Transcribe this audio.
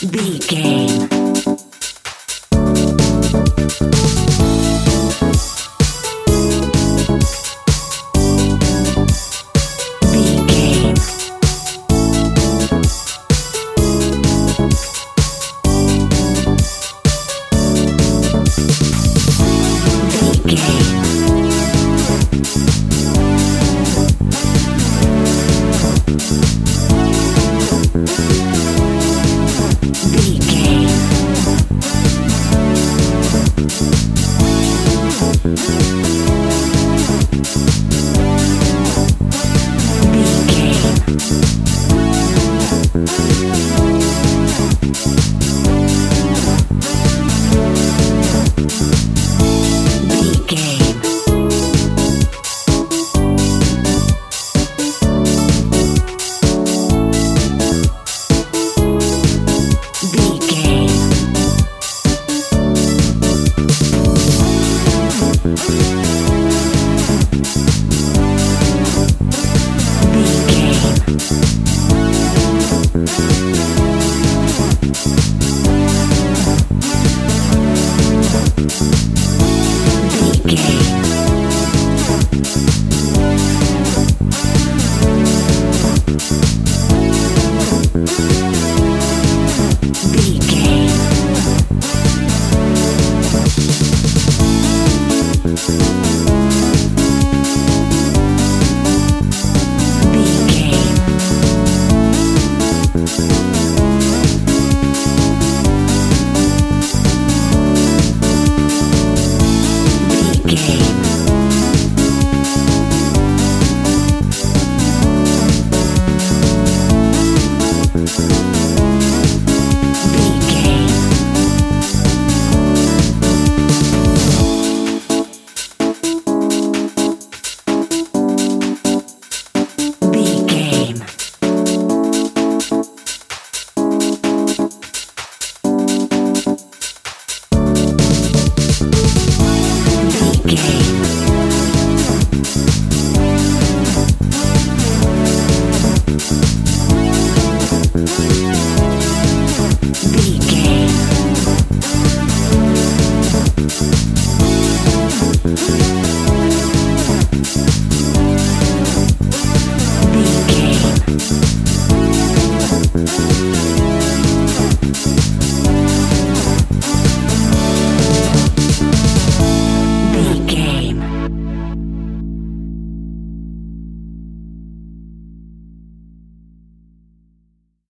Big Game. Big Game. Big Game. Big Game. Big Game. Big Game. Big Game. Big Game. Big Game. Big Game. Big Game. Big Game. Big Game. Big Game. Big Game. Big